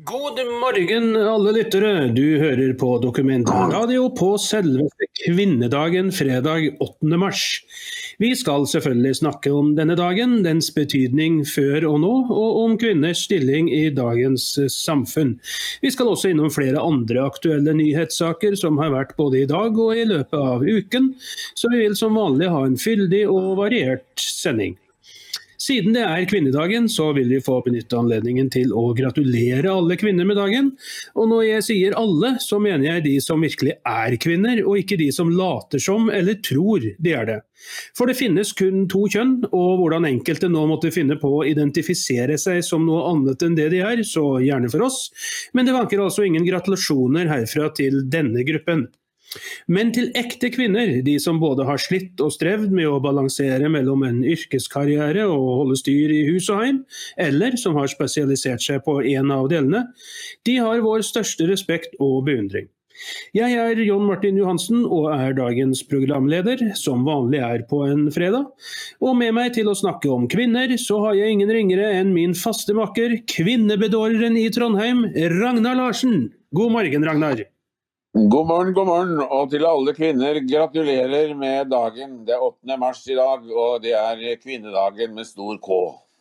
God morgen alle lyttere, du hører på Dokumentarradio på selveste kvinnedagen fredag 8. mars. Vi skal selvfølgelig snakke om denne dagen, dens betydning før og nå, og om kvinners stilling i dagens samfunn. Vi skal også innom flere andre aktuelle nyhetssaker som har vært både i dag og i løpet av uken, så vi vil som vanlig ha en fyldig og variert sending. Siden det er kvinnedagen, så vil vi få benytte anledningen til å gratulere alle kvinner med dagen. Og når jeg sier alle, så mener jeg de som virkelig er kvinner, og ikke de som later som eller tror de er det. For det finnes kun to kjønn, og hvordan enkelte nå måtte finne på å identifisere seg som noe annet enn det de er, så gjerne for oss. Men det vanker altså ingen gratulasjoner herfra til denne gruppen. Men til ekte kvinner, de som både har slitt og strevd med å balansere mellom en yrkeskarriere og holde styr i hus og heim, eller som har spesialisert seg på en av delene, de har vår største respekt og beundring. Jeg er Jon Martin Johansen og er dagens programleder, som vanlig er på en fredag. Og med meg til å snakke om kvinner, så har jeg ingen ringere enn min faste makker, kvinnebedåreren i Trondheim, Ragnar Larsen. God morgen, Ragnar. God morgen, og til alle kvinner, gratulerer med dagen. Det er 8. mars i dag, og det er kvinnedagen med stor K.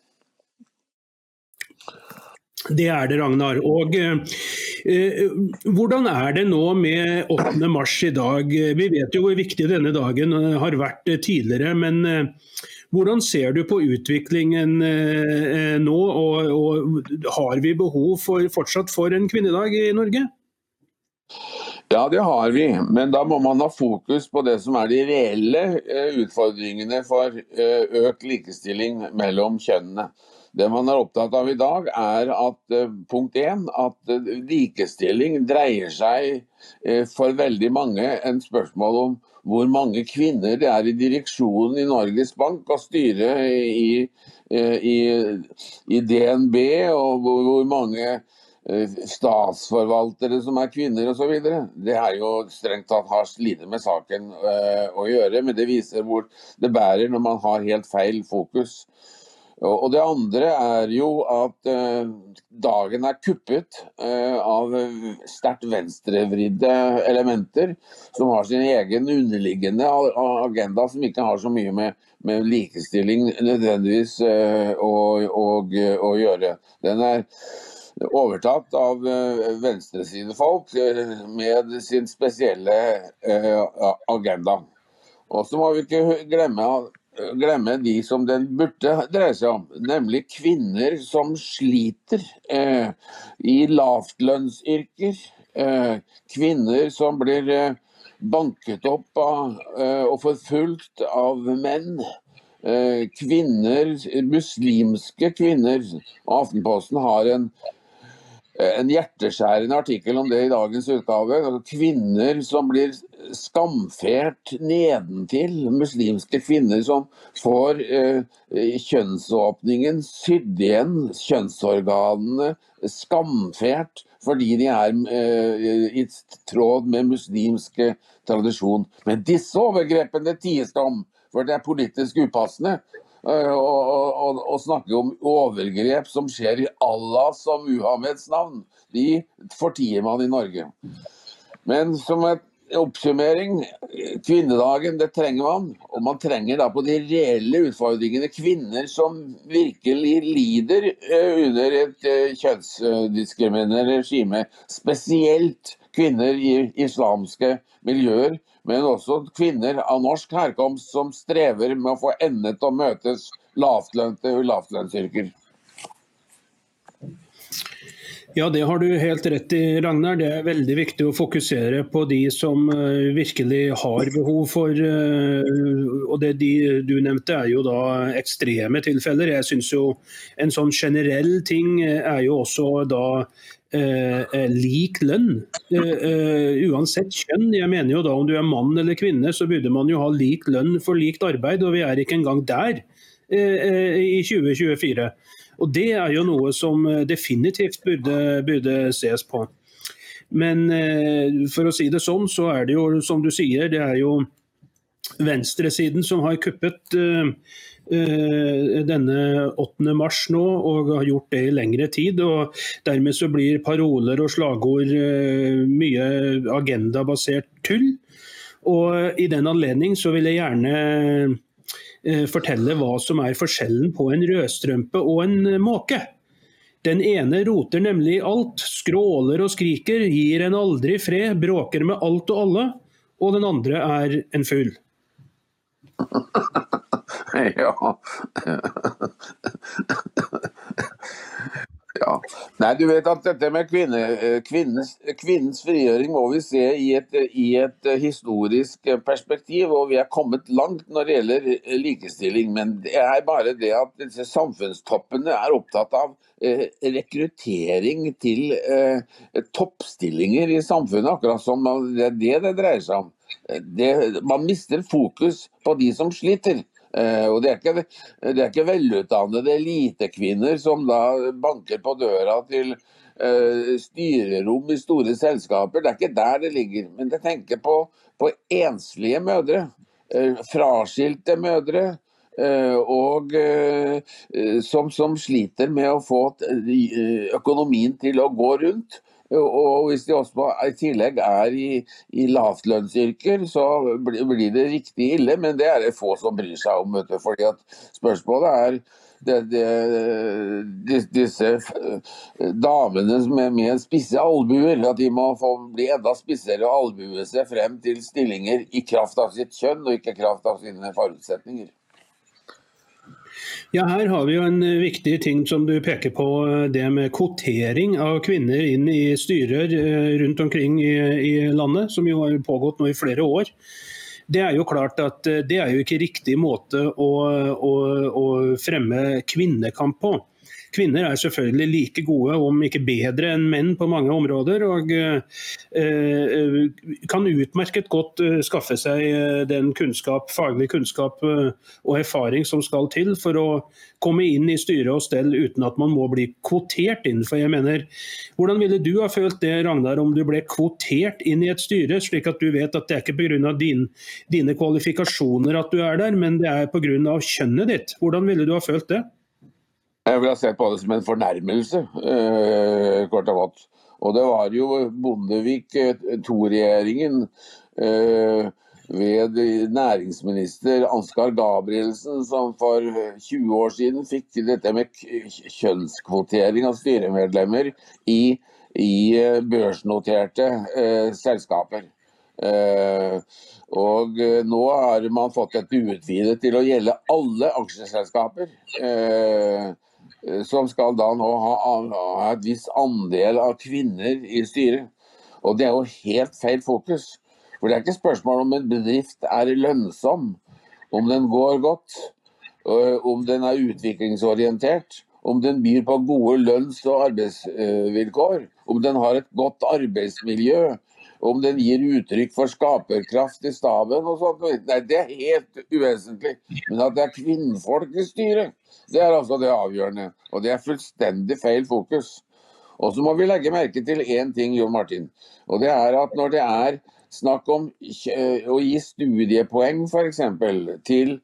Det er det, Ragnar. Og hvordan er det nå med 8. mars i dag? Vi vet jo hvor viktig denne dagen har vært tidligere, men hvordan ser du på utviklingen nå, og har vi behov fortsatt for en kvinnedag i Norge? Ja, det har vi, men da må man ha fokus på det som er de reelle utfordringene for økt likestilling mellom kjønnene. Det man er opptatt av i dag er at punkt 1, at likestilling dreier seg for veldig mange en spørsmål om hvor mange kvinner det er i direksjonen i Norges Bank og styret i DNB, og hvor mange statsforvaltere som er kvinner og så videre. Det er jo strengt tatt har lite med saken å gjøre, men det viser hvor det bærer når man har helt feil fokus. Og det andre er jo at dagen er kuppet av sterkt venstrevridde elementer som har sin egen underliggende agenda som ikke har så mye med likestilling nødvendigvis å gjøre. Den er overtatt av venstresidefolk med sin spesielle agenda. Og så må vi ikke glemme de som den burde dreie seg om, nemlig kvinner som sliter i lavtlønnsyrker, kvinner som blir banket opp og forfulgt av menn, kvinner, muslimske kvinner. Aftenposten har en hjerteskjærende artikkel om det i dagens utgave. Kvinner som blir skamfert nedentil, muslimske kvinner som får kjønnsåpningen sydd igjen, kjønnsorganene skamfert fordi de er i tråd med muslimske tradisjon. Men disse overgrepene ties det om, for det er politisk upassende. Å snakke om overgrep som skjer i Allahs og Muhammeds navn, de fortier man i Norge. Men som en oppsummering, kvinnedagen, det trenger man, og man trenger da på de reelle utfordringene kvinner som virkelig lider under et kjønnsdiskriminerende regime, spesielt kvinner i islamske miljøer, men også kvinner av norsk herkomst som strever med å få endene til å møtes lavtlønte og lavtlønnsyrker. Ja, det har du helt rett i, Ragnar. Det er veldig viktig å fokusere på de som virkelig har behov for, og det de du nevnte er jo da ekstreme tilfeller. Jeg synes jo en sånn generell ting er jo også da lik lønn, uansett kjønn. Jeg mener jo da om du er mann eller kvinne, så burde man jo ha lik lønn for likt arbeid, og vi er ikke engang der i 2024. Og det er jo noe som definitivt burde ses på. Men for å si det sånn, så er det jo, som du sier, det er jo venstresiden som har kuppet denne 8. mars nå, og har gjort det i lengre tid, og dermed så blir paroler og slagord mye agendabasert tull. Og i den anledning så vil jeg gjerne fortelle hva som forskjellen på en rødstrømpe og en måke. Den ene roter nemlig alt, skråler og skriker, gir en aldri fred, bråker med alt og alle, og den andre en fugl. Ja. Ja. Nei, du vet at dette med kvinnens frigjøring må vi se i et historisk perspektiv, og vi kommet langt når det gjelder likestilling, men det bare det at disse samfunnstoppene opptatt av rekruttering til toppstillinger i samfunnet, akkurat som det dreier seg om. Man mister fokus på de som sliter. Og det ikke velutdannede elitekvinner som da banker på døra til styrerom i store selskaper. Det ikke der det ligger, men jeg tenker på enslige mødre, fraskilte mødre, og som sliter med å få økonomien til å gå rundt. Og hvis de også i tillegg i lavtlønnsyrker, så blir det riktig ille, men det det få som bryr seg om, fordi at spørsmålet disse damene med spisse albuer, at de må bli enda spissere og albue seg frem til stillinger i kraft av sitt kjønn, og ikke kraft av sine forutsetninger. Ja, her har vi jo en viktig ting som du peker på, det med kvotering av kvinner inn i styrer rundt omkring i landet, som jo har pågått nå i flere år. Det jo klart at det jo ikke riktig måte å fremme kvinnekamp på. Kvinner selvfølgelig like gode, om ikke bedre enn menn på mange områder, og kan utmerket godt skaffe seg den faglig kunnskap og erfaring som skal til for å komme inn i styre og stell uten at man må bli kvotert inn. For jeg mener, hvordan ville du ha følt det, Ragnar, om du ble kvotert inn i et styre, slik at du vet at det ikke på grunn av dine kvalifikasjoner at du der, men det på grunn av kjønnet ditt? Hvordan ville du ha følt det? Jeg vil ha sett på det som en fornærmelse, kort og godt. Og det var jo Bondevik II-regjeringen ved næringsminister Ansgar Gabrielsen som for 20 år siden fikk dette med kjønnskvotering av styremedlemmer i børsnoterte selskaper. Og nå har man fått dette utvidet til å gjelde alle aksjeselskaper, som skal da nå ha et viss andel av kvinner i styret. Og det jo helt feil fokus. For det ikke spørsmål om en bedrift lønnsom, om den går godt, om den utviklingsorientert, om den byr på gode lønns- og arbeidsvilkår, om den har et godt arbeidsmiljø, om den gir uttrykk for skaperkraft i staben og sånt. Nei, det helt uvesentlig. Men at det kvinnfolk i styret, det altså det avgjørende. Og det fullstendig feil fokus. Og så må vi legge merke til en ting, Jon Martin. Og det at når det snakk om å gi studiepoeng, for eksempel, til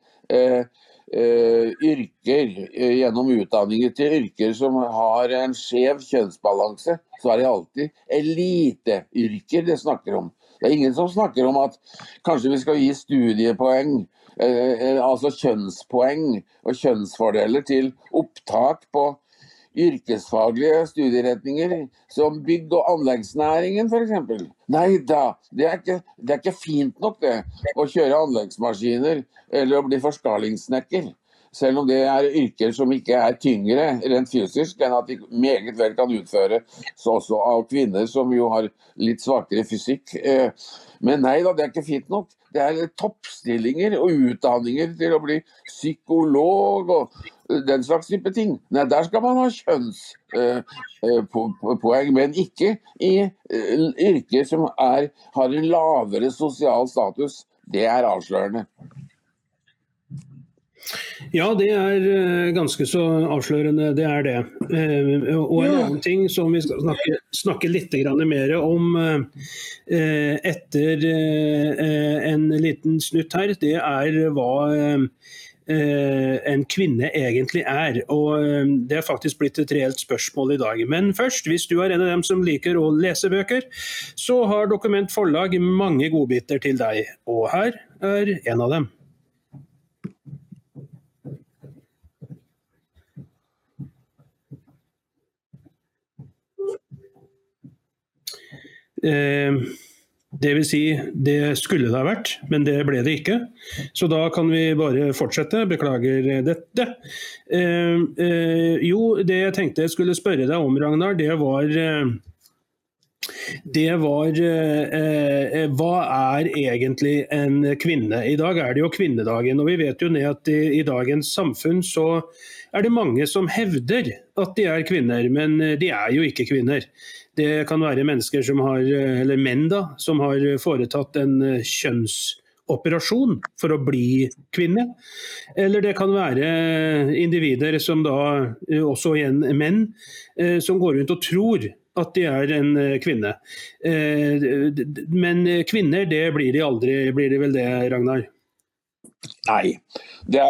yrker, gjennom utdanninger til yrker som har en skjev kjønnsbalanse, så det alltid eliteyrker det snakker om. Det ingen som snakker om at kanskje vi skal gi studiepoeng, altså kjønnspoeng og kjønnsfordeler til opptak på yrkesfaglige studieretninger som bygg- og anleggsnæringen for eksempel. Nei da, det ikke fint nok det å kjøre anleggsmaskiner eller å bli forskalingssnekker. Selv om det yrker som ikke tyngre rent fysisk enn at de meget vel kan utføre så også av kvinner som jo har litt svakere fysikk. Men nei da, det ikke fint nok. Det toppstillinger og utdanninger til å bli psykolog og den slags type ting. Nei, der skal man ha kjønnspoeng, men ikke i yrker som har en lavere sosial status. Det avslørende. Ja, det ganske så avslørende, det det. Og en annen ting som vi skal snakke litt grann mer om etter en liten snutt her, det hva en kvinne egentlig og det faktisk blitt et reelt spørsmål i dag. Men først, hvis du en av dem som liker å lese bøker, så har Dokument Forlag mange godbiter til deg, og her en av dem. Det vil si, det skulle det ha vært, men det ble det ikke. Så da kan vi bare fortsette. Beklager dette. Jo, det jeg tenkte jeg skulle spørre deg om, Ragnar, det var hva egentlig en kvinne? I dag det jo kvinnedagen, og vi vet jo at i dagens samfunn så det mange som hevder at de kvinner, men de jo ikke kvinner. Det kan være mennesker som eller menn da, som har foretatt en kjønnsoperasjon for å bli kvinne. Eller det kan være individer som da, også igjen menn, som går rundt og tror at de en kvinne. Men kvinner, det blir de aldri, blir det vel det, Ragnar? Nei, det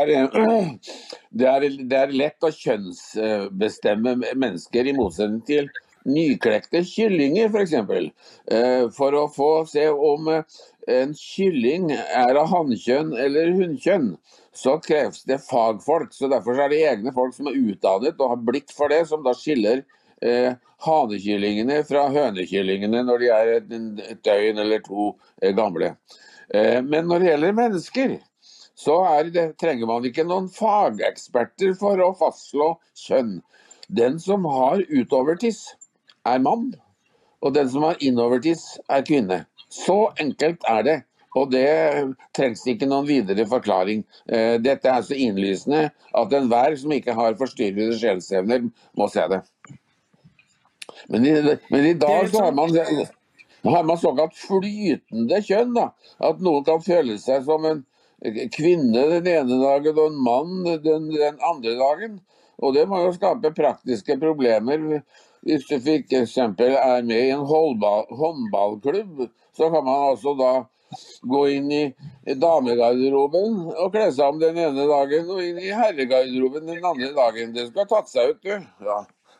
lett å kjønnsbestemme mennesker i motsetning til nyklekte kyllinger, for eksempel. For å få se om en kylling av hannkjønn eller hunnkjønn, så kreves det fagfolk. Så derfor det egne folk som utdannet og har blikk for det, som da skiller hanekyllingene fra hønekyllingene når de et døgn eller to gamle. Men når det gjelder mennesker, så trenger man ikke noen fageksperter for å fastslå kjønn. Den som har utovertiss mann, og den som har innovertiss kvinne. Så enkelt det, og det trengs ikke noen videre forklaring. Dette så innlysende at enhver som ikke har forstyrrede sjelsevner må se det. Men i dag så har man såkalt flytende kjønn, da. At noen kan føle seg som en kvinne den ene dagen og en mann den andre dagen. Og det må jo skape praktiske problemer. Hvis du for eksempel med i en håndballklubb, så kan man altså da gå inn i damegarderoben og kle seg om den ene dagen, og inn i herregarderoben den andre dagen. Det skal ha tatt seg ut, du.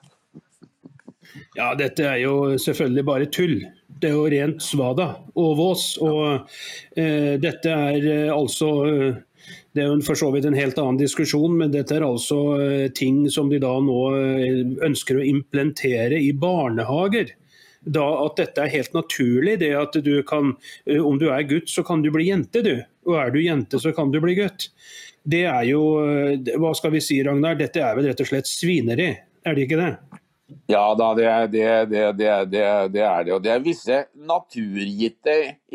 Ja, dette jo selvfølgelig bare tull. Det jo rent svada og vås, og dette altså... Det jo for så vidt en helt annen diskusjon, men dette altså ting som de da nå ønsker å implementere i barnehager. Da at dette helt naturlig, det at du kan, om du gutt så kan du bli jente du, og du jente så kan du bli gutt. Det jo, hva skal vi si Ragnar, dette vel rett og slett svineri, det ikke det? Ja da, det og det visse naturgitte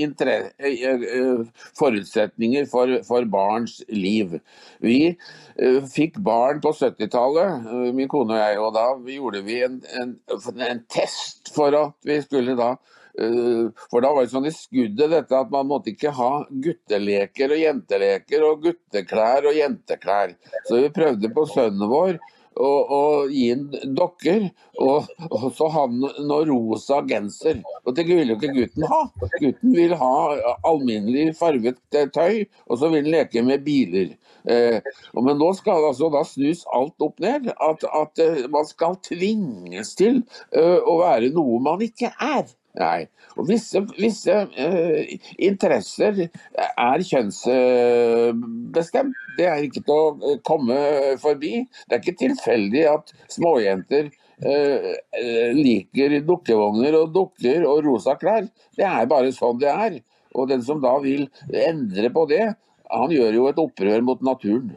forutsetninger for barns liv. Vi fikk barn på 70-tallet, min kone og jeg, og da gjorde vi en test for at vi skulle da, for da var det sånn i skuddet dette at man måtte ikke ha gutteleker og jenteleker og gutteklær og jenteklær. Så vi prøvde på sønnen vår og gi en dokker, og så ha noe rosa genser. Og det ville jo ikke gutten ha. Gutten vil ha alminnelig farvet tøy, og så vil han leke med biler. Men nå skal altså da snus alt opp ned, at man skal tvinges til å være noe man ikke Nei, og visse interesser kjønnsbestemt. Det ikke til å komme forbi. Det ikke tilfeldig at småjenter liker dukkevogner og dukker og rosa klær. Det bare sånn det Og den som da vil endre på det, han gjør jo et opprør mot naturen.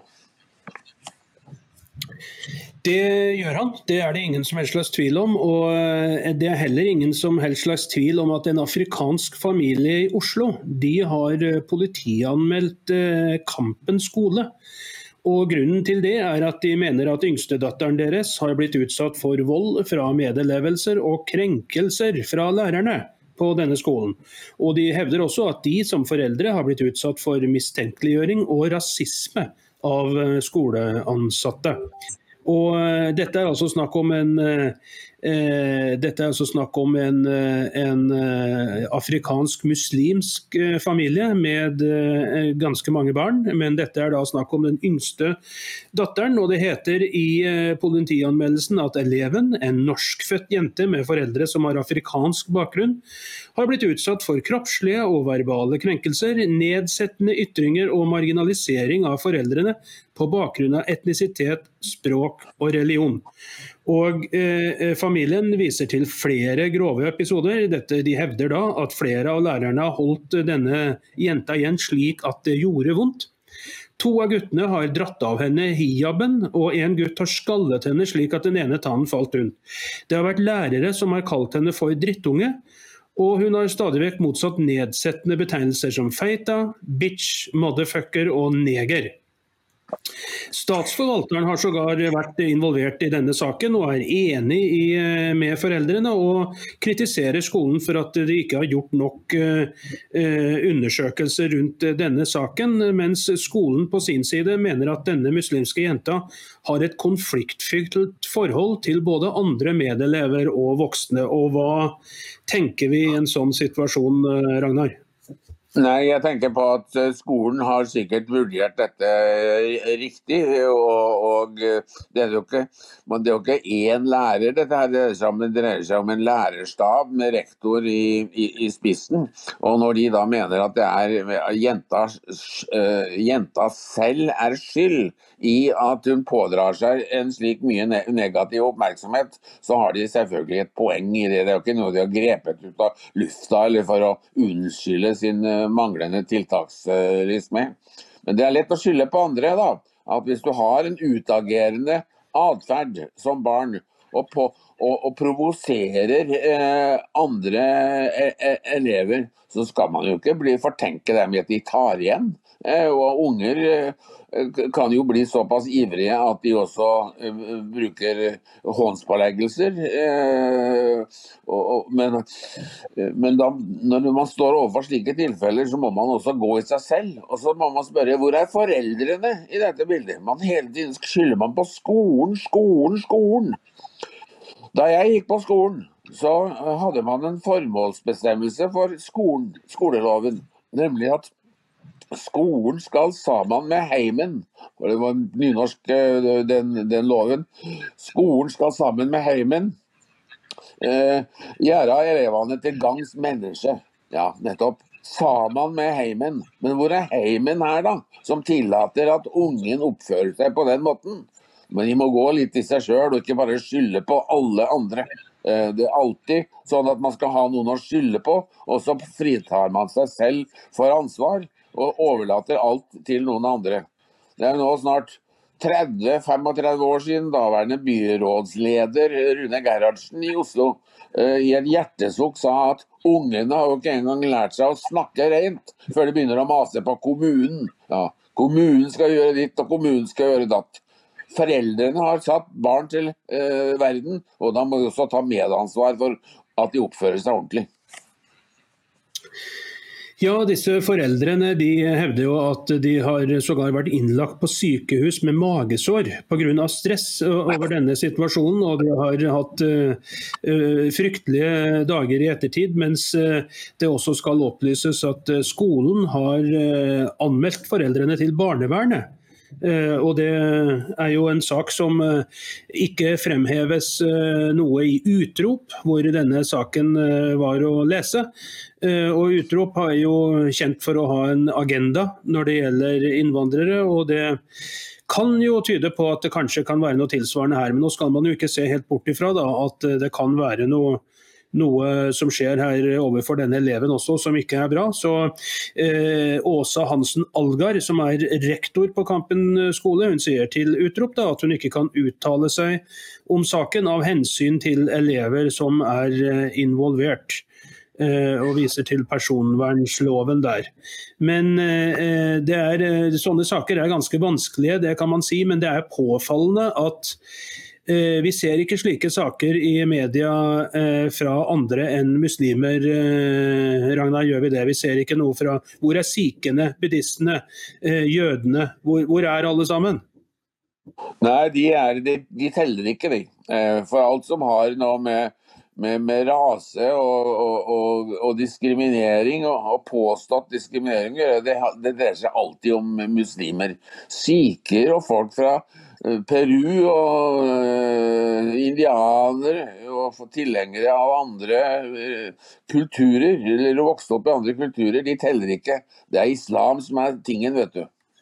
Det gjør han, det det ingen som helst slags tvil om, og det heller ingen som helst slags tvil om at en afrikansk familie i Oslo, de har politianmeldt Kampen skole. Og grunnen til det at de mener at yngstedatteren deres har blitt utsatt for vold fra medelevelser og krenkelser fra lærerne på denne skolen. Og de hevder også at de som foreldre har blitt utsatt for mistenkeliggjøring og rasisme skoleansatte. Og dette altså snakk om en afrikansk muslimsk familie med ganske mange barn, men dette da snakk om den yngste datteren, og det heter i politianmeldelsen at eleven, en norskfødt jente med foreldre som har afrikansk bakgrunn, har blitt utsatt for kroppslige og verbale krenkelser, nedsettende ytringer og marginalisering av foreldrene på bakgrunn av etnisitet, språk og religion. Og familien viser til flere grove episoder. De hevder da at flere av lærerne har holdt denne jenta igjen slik at det gjorde vondt. 2 av guttene har dratt av henne hijaben, og en gutt har skallet henne slik at den ene tannen falt rundt. Det har vært lærere som har kalt henne for drittunge, og hun har stadig vekk motsatt nedsettende betegnelser som feita, bitch, motherfucker og neger. Statsforvalteren har sågar vært involvert i denne saken og er enig med foreldrene og kritiserer skolen for at de ikke har gjort nok undersøkelser rundt denne saken, mens skolen på sin side mener at denne muslimske jenta har et konfliktfylt forhold til både andre medelever og voksne. Og hva tenker vi i en sånn situasjon, Ragnar? Nei, jeg tenker på at skolen har sikkert vurdert dette riktig, og det er jo ikke én lærer dette her, det dreier seg om en lærerstab med rektor i spissen, og når de da mener at det er jenta selv er skyld i at hun pådrar seg en slik mye negativ oppmerksomhet, så har de selvfølgelig et poeng i det. Det er jo ikke noe de har grepet ut av lufta eller for å unnskylde sin manglende tiltakslist med. Men det er lett å skylde på andre da, at hvis du har en utagerende adferd som barn og provoserer andre elever, så skal man jo ikke fortenke dem i at de tar igjen. Og unger kan jo bli såpass ivrige at de også bruker håndspåleggelser. Men da, når man står overfor slike tilfeller, så må man også gå i seg selv. Og så må man spørre, hvor er foreldrene i dette bildet? Hele tiden skylder man på skolen. Da jeg gikk på skolen, så hadde man en formålsbestemmelse for skoleloven, nemlig at skolen skal sammen med heimen, og det var nynorsk den loven, skolen skal sammen med heimen gjøre elevene til gangs menneske. Ja, nettopp. Sammen med heimen. Men hvor er heimen her da, som tillater at ungen oppfører seg på den måten? Men de må gå litt i seg selv og ikke bare skylde på alle andre. Det er alltid sånn at man skal ha noen å skylde på, og så fritar man seg selv for ansvar og overlater alt til noen andre. Det er nå snart 30-35 år siden daværende byrådsleder Rune Gerhardsen i Oslo i et hjertesukk sa at ungene har jo ikke engang lært seg å snakke rent før de begynner å mase på kommunen. Ja, kommunen skal gjøre ditt, og kommunen skal gjøre datt. Foreldrene har satt barn til verden, og da må de også ta medansvar for at de oppfører seg ordentlig. Ja, disse foreldrene de hevder jo at de har sågar vært innlagt på sykehus med magesår på grunn av stress over denne situasjonen, og de har hatt fryktelige dager i ettertid, mens det også skal opplyses at skolen har anmeldt foreldrene til barnevernet. Og det er jo en sak som ikke fremheves noe i Utrop, hvor denne saken var å lese. Og Utrop er jo kjent for å ha en agenda når det gjelder innvandrere, og det kan jo tyde på at det kanskje kan være noe tilsvarende her. Men nå skal man jo ikke se helt bort ifra da, at det kan være noe som skjer her overfor denne eleven også, som ikke er bra. Så Åsa Hansen Algar, som er rektor på Kampen skole, hun sier til Utrop da, at hun ikke kan uttale seg om saken av hensyn til elever som er involvert, og viser til personvernsloven der. Men sånne saker er ganske vanskelige, det kan man si, men det er påfallende at Vi ser ikke slike saker i media fra andre enn muslimer. Ragnar, gjør vi det? Vi ser ikke noe fra hvor sikhene, buddhistene, jødene, hvor alle sammen? Nei, de teller ikke, de. For alt som har noe med rase og diskriminering og påstått diskriminering, det dreier seg alltid om muslimer. Sikher og folk fra Peru og indianer og tilhengere av andre kulturer, eller vokst opp i andre kulturer, de teller ikke. Det islam som tingen, vet du.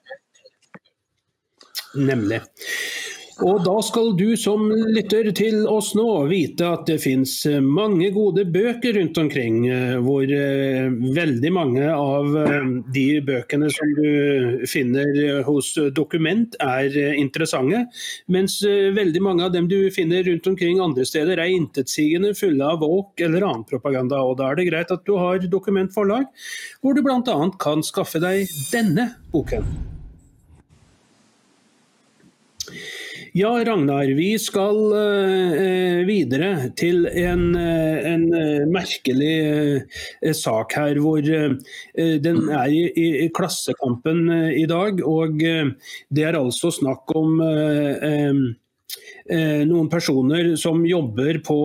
Nemlig. Og da skal du som lytter til oss nå vite at det finnes mange gode bøker rundt omkring, hvor veldig mange av de bøkene som du finner hos Dokument interessante, mens veldig mange av dem du finner rundt omkring andre steder intetsigende, fulle av våk eller annen propaganda. Og da det greit at du har Dokument forlag, hvor du blant annet kan skaffe deg denne boken. Ja, Ragnar, vi skal videre til en merkelig sak her, hvor den i Klassekampen i dag, og det altså snakk om noen personer som jobber på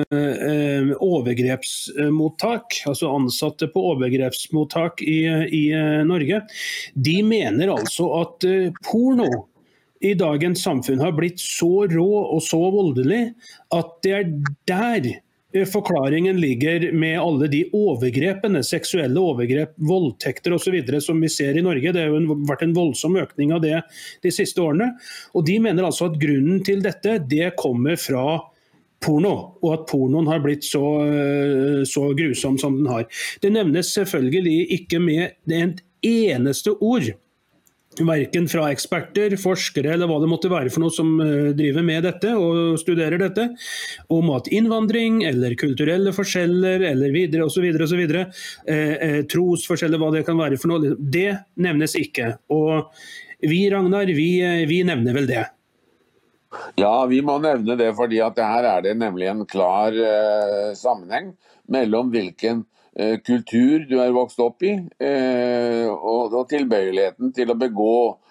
overgrepsmottak, altså ansatte på overgrepsmottak i Norge. De mener altså at porno i dagens samfunn har blitt så rå og så voldelig at det der forklaringen ligger med alle de overgrepene, seksuelle overgrep, voldtekter og så videre som vi ser i Norge. Det har jo vært en voldsom økning av det de siste årene. Og de mener altså at grunnen til dette, det kommer fra porno, og at pornoen har blitt så grusom som den har. Det nevnes selvfølgelig ikke med et eneste ord, hverken fra eksperter, forskere eller hva det måtte være for noe som driver med dette og studerer dette, om at innvandring eller kulturelle forskjeller eller videre og så videre, trosforskjeller, hva det kan være for noe, det nevnes ikke. Og vi, Ragnar, vi nevner vel det. Ja, vi må nevne det, fordi at her det nemlig en klar sammenheng mellom hvilken kultur du vokst opp i, og tilbøyeligheten til å begå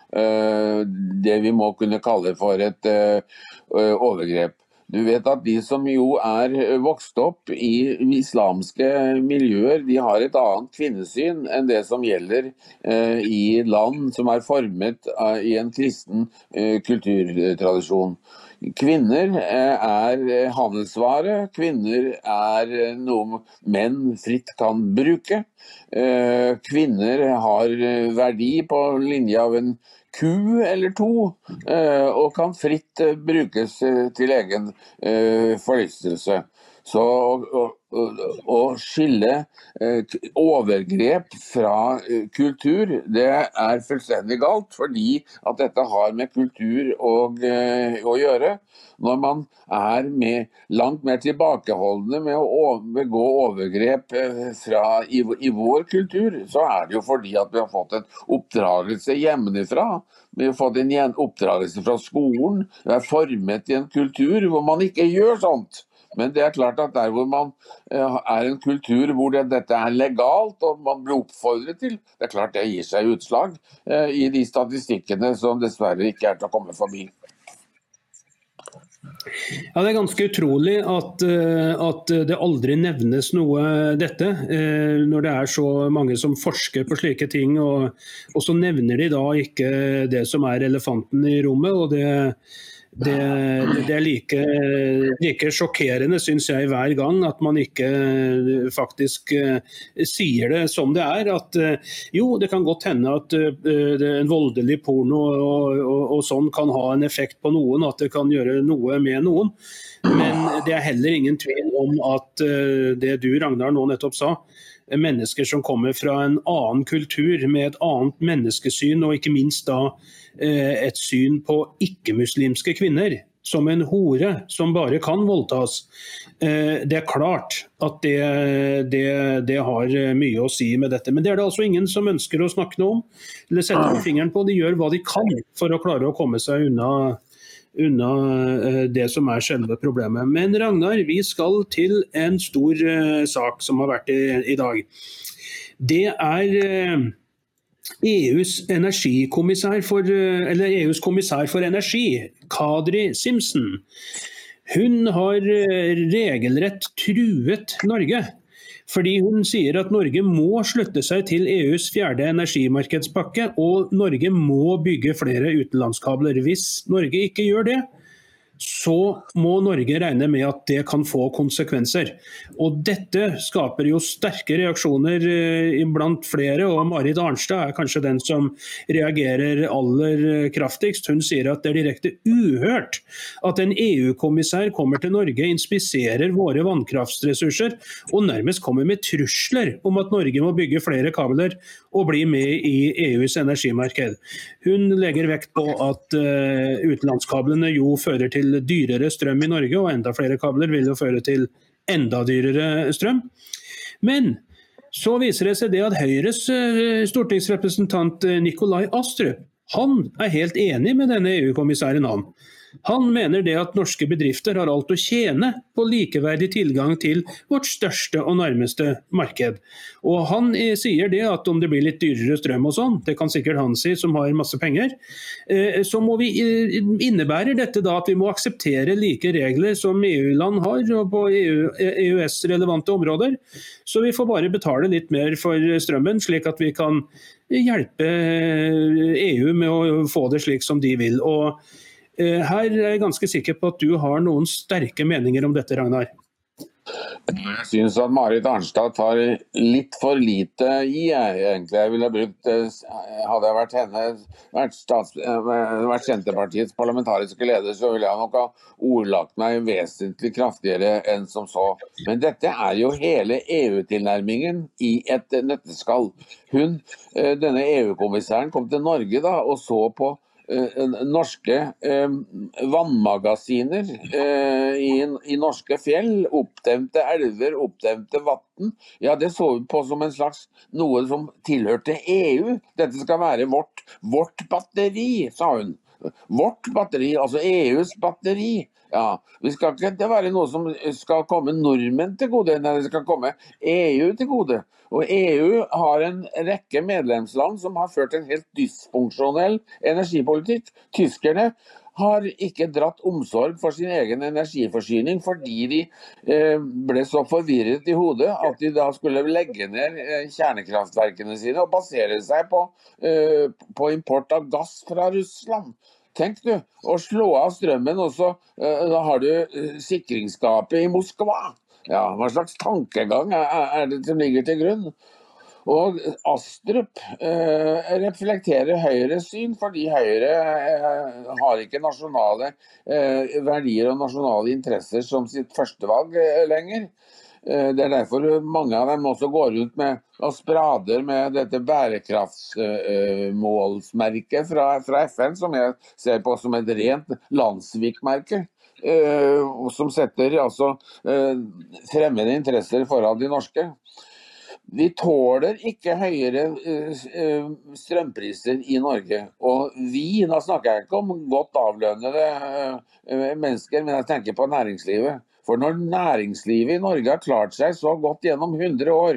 det vi må kunne kalle for et overgrep. Du vet at de som jo vokst opp i islamske miljøer, de har et annet kvinnesyn enn det som gjelder i land som formet i en kristen kulturtradisjon. Kvinner handelsvare, kvinner noe menn fritt kan bruke. Kvinner har verdi på linje av en ku eller to, og kan fritt brukes til egen forlystelse. Så å skille overgrep fra kultur, det fullstendig galt, fordi at dette har med kultur å gjøre. Når man langt mer tilbakeholdende med å begå overgrep i vår kultur, så det jo fordi at vi har fått en oppdragelse hjemmefra. Vi har fått en oppdragelse fra skolen. Vi formet i en kultur hvor man ikke gjør sånt. Men det klart at der hvor man en kultur hvor dette legalt, og man blir oppfordret til, det klart det gir seg utslag i de statistikkene som dessverre ikke til å komme forbi. Ja, det ganske utrolig at det aldri nevnes noe dette, når det så mange som forsker på slike ting, og så nevner de da ikke det som elefanten i rommet, og det like sjokkerende, synes jeg, hver gang at man ikke faktisk sier det som det at jo, det kan godt hende at en voldelig porno og sånn kan ha en effekt på noen, at det kan gjøre noe med noen. Men det heller ingen tvil om at det du, Ragnar, nå nettopp sa, mennesker som kommer fra en annen kultur med et annet menneskesyn, og ikke minst da et syn på ikke-muslimske kvinner som en hore som bare kan voldtas. Det klart at det har mye å si med dette. Men det det altså ingen som ønsker å snakke noe om, eller sette på fingeren på. De gjør hva de kan for å klare å komme seg unna unna det som selve problemet. Men Ragnar, vi skal til en stor sak som har vært i dag. Det EUs EUs kommissær for energi, Kadri Simson. Hun har regelrett truet Norge, fordi hun sier at Norge må slutte seg til EUs 4. energimarkedspakke, og Norge må bygge flere utenlandskabler. Hvis Norge ikke gjør det, så må Norge regne med at det kan få konsekvenser. Og dette skaper jo sterke reaksjoner blant flere, og Marit Arnstad kanskje den som reagerer aller kraftigst. Hun sier at det direkte uhørt at en EU-kommissær kommer til Norge, inspiserer våre vannkraftsressurser og nærmest kommer med trusler om at Norge må bygge flere kabler og bli med i EUs energimarked. Hun legger vekt på at utenlandskablene jo fører til dyrere strøm i Norge, og enda flere kabler vil jo føre til enda dyrere strøm. Men så viser det seg det at Høyres stortingsrepresentant Nikolai Astrup, han helt enig med denne EU-kommissæren han. Han mener det at norske bedrifter har alt å tjene på likeverdig tilgang til vårt største og nærmeste marked. Og han sier det at om det blir litt dyrere strøm og sånn, det kan sikkert han si som har masse penger, så må vi innebære dette da at vi må akseptere like regler som EU-land har på EØS-relevante områder, så vi får bare betale litt mer for strømmen, slik at vi kan hjelpe EU med å få det slik som de vil. Og her jeg ganske sikker på at du har noen sterke meninger om dette, Ragnar. Jeg synes at Marit Arnstad tar litt for lite i, egentlig. Jeg ville brukt, hadde jeg vært henne, vært Senterpartiets parlamentariske leder, så ville jeg nok ha ordlagt meg vesentlig kraftigere enn som så. Men dette jo hele EU-tilnærmingen i et nøtteskall. Denne EU-kommissæren kom til Norge da, og så på norske vannmagasiner i norske fjell, oppdemte elver, oppdemte vatten. Ja, det så vi på som en slags noe som tilhørte EU. Dette skal være vårt batteri, sa hun. Vårt batteri, altså EUs batteri. Ja, det skal ikke være noe som skal komme nordmenn til gode, nei, det skal komme EU til gode. Og EU har en rekke medlemsland som har ført en helt dysfunksjonell energipolitikk. Tyskerne har ikke dratt omsorg for sin egen energiforsyning fordi de ble så forvirret i hodet at de da skulle legge ned kjernekraftverkene sine og basere seg på import av gass fra Russland. Tenk du, å slå av strømmen, og så da har du sikringsskapet i Moskva. Ja, hva slags tankegang det som ligger til grunn? Og Astrup reflekterer Høyres syn, fordi Høyre har ikke nasjonale verdier og nasjonale interesser som sitt førstevalg lenger. Det derfor mange av dem også går rundt med og sprader med dette bærekraftsmålsmerket fra FN, som jeg ser på som et rent landssvikmerke, som setter altså fremmede interesser foran de norske. Vi tåler ikke høyere strømpriser i Norge, og da snakker jeg ikke om godt avlønnede mennesker, men jeg tenker på næringslivet. For når næringslivet i Norge har klart seg så godt gjennom 100 år,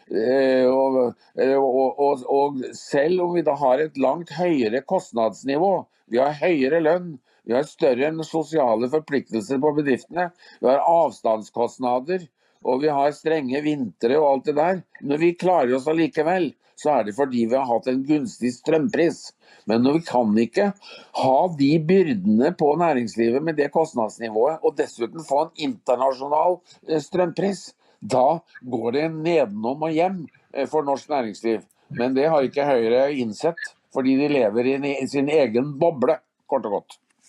og selv om vi da har et langt høyere kostnadsnivå, vi har høyere lønn, vi har større sosiale forpliktelser på bedriftene, vi har avstandskostnader, og vi har strenge vintre og alt det der. Når vi klarer oss allikevel, så det fordi vi har hatt en gunstig strømpris. Men når vi kan ikke ha de byrdene på næringslivet med det kostnadsnivået, og dessuten få en internasjonal strømpris, da går det nedenom og hjem for norsk næringsliv. Men det har ikke Høyre innsett, fordi de lever i sin egen boble, kort og godt.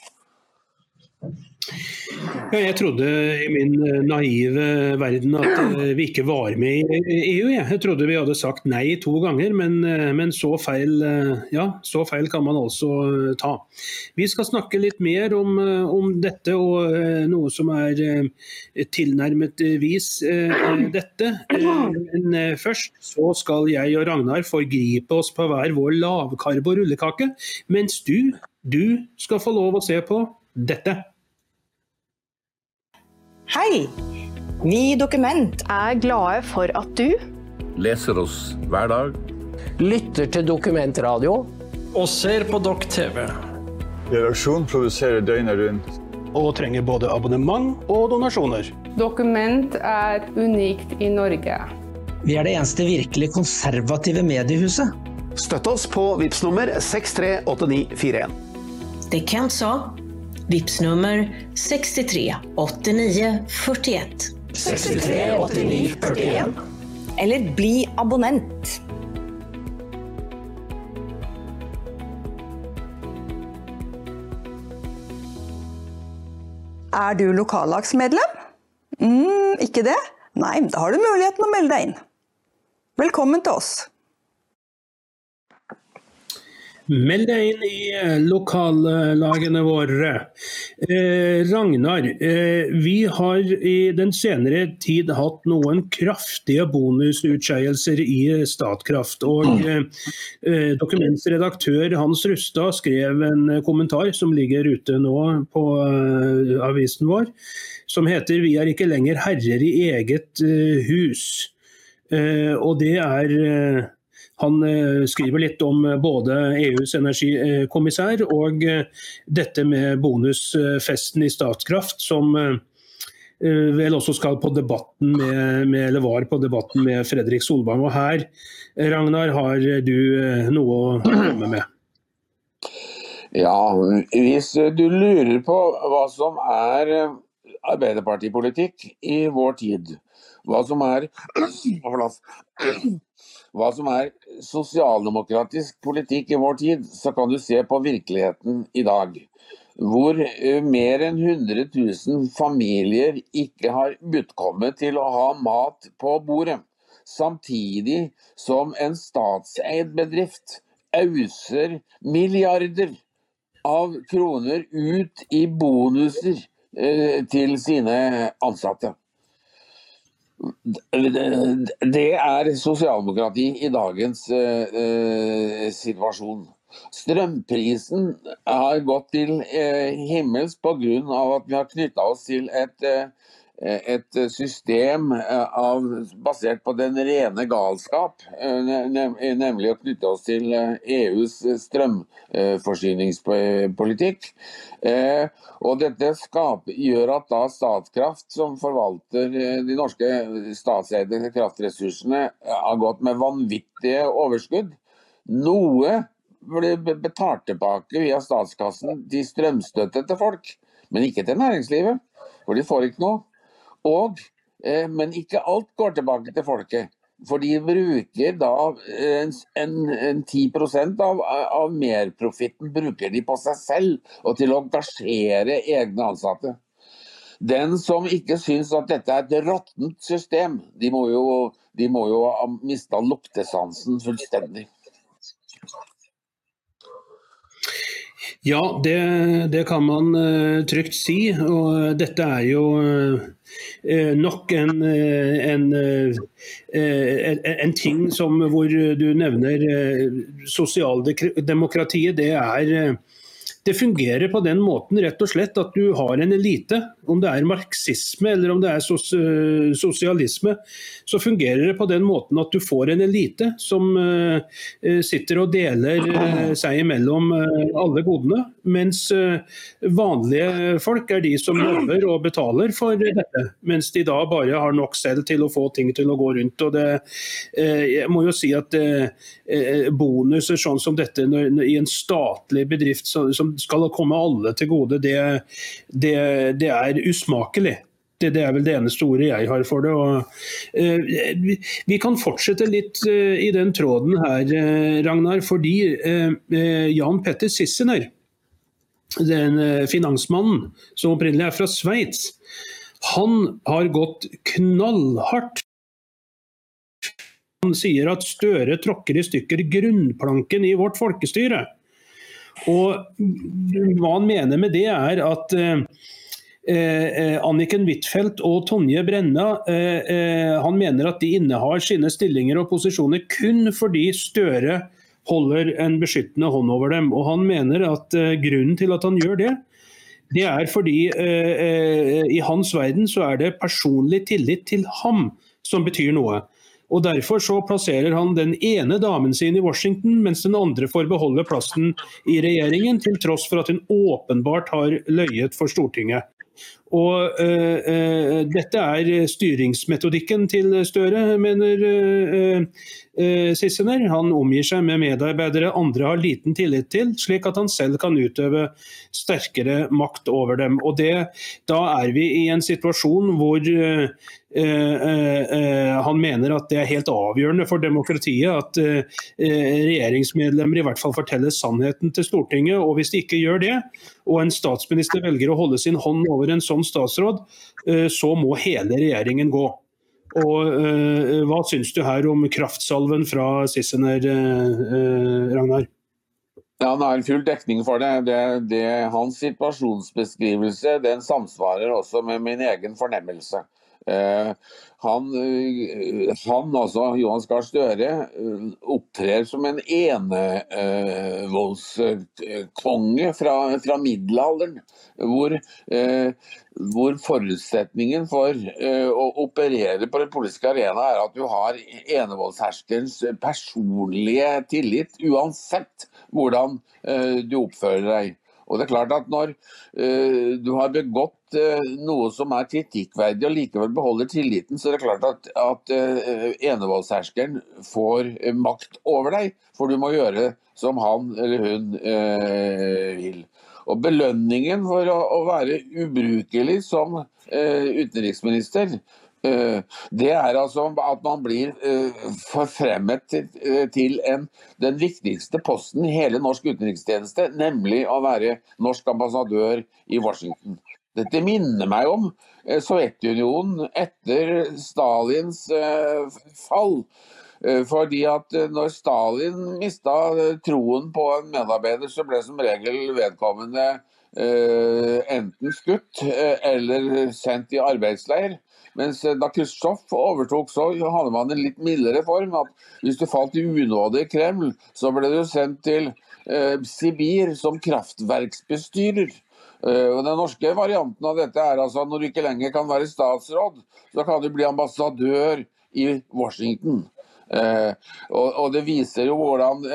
Jeg trodde i min naive verden at vi ikke var med i EU. Jeg trodde vi hadde sagt nei 2 ganger, men så feil kan man altså ta. Vi skal snakke litt mer om dette og noe som tilnærmet vis dette. Men først så skal jeg og Ragnar forgripe oss på hver vår lavkarbo rullekake, mens du skal få lov å se på dette. Hei! Vi I Dokument glade for at du leser oss hver dag, lytter til Dokumentradio og ser på Dok TV. Redaksjon produserer døgnet rundt. Og trenger både abonnement og donasjoner. Dokument unikt I Norge. Vi det eneste virkelig konservative mediehuset. Støtt oss på Vipps-nummer 638941. Det Kent sa. Vipps-nummer 638941. 638941. Eller bli abonnent. Du lokallagsmedlem? Ikke det? Nei, da har du muligheten å melde deg inn. Velkommen til oss. Meld deg inn I lokallagene våre. Ragnar, vi har I den senere tid hatt noen kraftige bonusutskeielser I Statkraft, og dokumentsredaktør Hans Rustad skrev en kommentar som ligger ute nå på avisen vår, som heter «Vi ikke lenger herrer I eget hus». Og det han skriver litt om både EUs energikommissær og dette med bonusfesten I Statkraft, som vel også skal på debatten eller var på debatten med Fredrik Solvang. Og her, Ragnar, har du noe å komme med? Ja, hvis du lurer på hva som Arbeiderpartipolitikk I vår tid, hva som sosialdemokratisk politikk I vår tid, så kan du se på virkeligheten I dag, hvor mer enn 100 000 familier ikke har utkommet til å ha mat på bordet, samtidig som en statseid bedrift auser milliarder av kroner ut I bonuser til sine ansatte. Det sosialdemokrati I dagens situasjon. Strømprisen har gått til himmels på grunn av at vi har knyttet oss til et system basert på den rene galskap, nemlig å knytte oss til EUs strømforsyningspolitikk. Og dette gjør at da Statkraft, som forvalter de norske statseide kraftressursene, har gått med vanvittige overskudd. Noe blir betalt tilbake via statskassen til strømstøtte til folk, men ikke til næringslivet, for de får ikke noe. Men ikke alt går tilbake til folket, for de bruker da en 10% av merprofitten bruker de på seg selv, og til å engasjere egne ansatte. Den som ikke synes at dette et råttent system, de må jo ha mistet luktesansen fullstendig. Ja, det kan man trygt si, og dette jo nok en ting som hvor du nevner sosialdemokratiet, det fungerer på den måten rett og slett at du har en elite, om det marxisme eller om det sosialisme, så fungerer det på den måten at du får en elite som sitter og deler seg imellom alle godene, mens vanlige folk de som jobber og betaler for dette, mens de da bare har nok selv til å få ting til å gå rundt. Og jeg må jo si at bonuser sånn som dette I en statlig bedrift som skal komme alle til gode, det usmakelig. Det vel det eneste ordet jeg har for det. Og, vi kan fortsette litt I den tråden her, Ragnar, fordi Jan Petter Sissener, den finansmannen som opprinnelig fra Sveits, han har gått knallhardt. Han sier at Støre tråkker I stykker grunnplanken I vårt folkestyre. Og hva han mener med det at Anniken Huitfeldt og Tonje Brenna, han mener at de innehar sine stillinger og posisjoner kun fordi Støre holder en beskyttende hånd over dem. Og han mener at grunnen til at han gjør det, det fordi i hans verden så det personlig tillit til ham som betyr noe. Og derfor så plasserer han den ene damen sin i Washington, mens den andre får beholde plassen i regjeringen, til tross for at hun åpenbart har løyet for Stortinget. Og dette styringsmetodikken til Støre, mener Sissener. Han omgir seg med medarbeidere andre har liten tillit til, slik at han selv kan utøve sterkere makt over dem. Og da vi i en situasjon hvor han mener at det helt avgjørende for demokratiet at regjeringsmedlemmer i hvert fall forteller sannheten til Stortinget, og hvis de ikke gjør det, og en statsminister velger å holde sin hånd over en sånn statsråd, så må hele regjeringen gå. Og hva synes du her om kraftsalven fra Sissener, Ragnar? Ja, han har en full dekning for det. Hans situasjonsbeskrivelse, den samsvarer også med min egen fornemmelse. Han altså, Jonas Gahr Støre, opptrer som en enevoldskonge fra middelalderen, hvor forutsetningen for å operere på den politiske arena at du har enevoldsherskerens personlige tillit, uansett hvordan du oppfører deg. Og det klart at når du har begått noe som kritikkverdig og likevel beholder tilliten, så det klart at enevoldsherskeren får makt over deg, for du må gjøre som han eller hun vil. Og belønningen for å være ubrukelig som utenriksminister, det altså at man blir forfremmet til den viktigste posten i hele norsk utenrikstjeneste, nemlig å være norsk ambassadør i Washington. Dette minner meg om Sovjetunionen etter Stalins fall. Fordi at når Stalin mistet troen på en medarbeider, så ble som regel vedkommende enten skutt eller sendt i arbeidsleir. Mens da Khrusjtsjov overtok, så hadde man en litt mildere form. At hvis du falt i unåde i Kreml, så ble du sendt til Sibir som kraftverksbestyrer. Og den norske varianten av dette altså når du ikke lenger kan være statsråd, så kan du bli ambassadør i Washington. Og det viser jo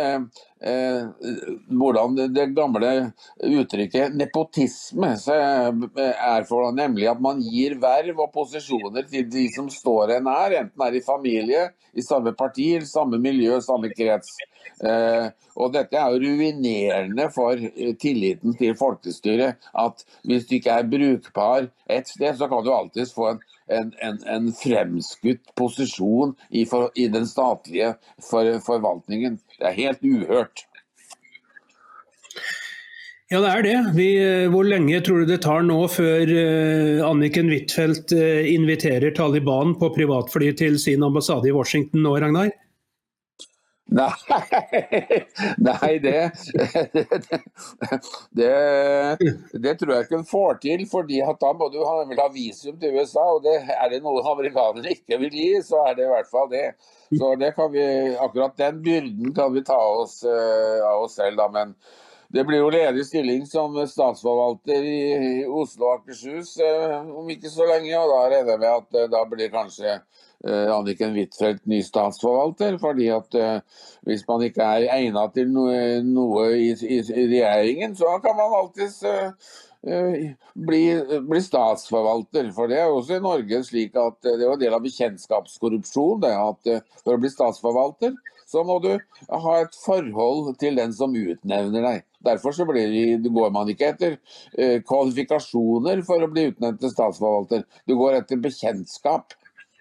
hvordan det gamle uttrykket nepotisme for, nemlig at man gir verv og posisjoner til de som står en enten i familie, i samme parti, i samme miljø, samme krets. Og dette jo ruinerende for tilliten til folkestyret, at hvis du ikke brukbar et sted, så kan du alltid få en fremskutt posisjon i den statlige forvaltningen. Det helt uhørt. Ja, det det. Hvor lenge tror du det tar nå før Anniken Huitfeldt inviterer Taliban på privatfly til sin ambassade i Washington nå, Ragnar? Nei, det tror jeg ikke hun får til, fordi at da må du vel ha visum til USA, og det noe amerikanere ikke vil gi, så det i hvert fall det. Så det kan akkurat den byrden kan vi ta av oss selv, da, men det blir jo ledig stilling som statsforvalter i Oslo og Akershus om ikke så lenge, og da regner jeg med at da blir kanskje Anniken Huitfeldt ny statsforvalter, fordi at hvis man ikke egnet til noe i regjeringen, så kan man alltid bli statsforvalter. For det også i Norge slik at det var en del av bekjentskapskorrupsjon, at for å bli statsforvalter, så må du ha et forhold til den som utnevner deg. Derfor så går man ikke etter kvalifikasjoner for å bli utnevnt til statsforvalter. Du går etter bekjentskap.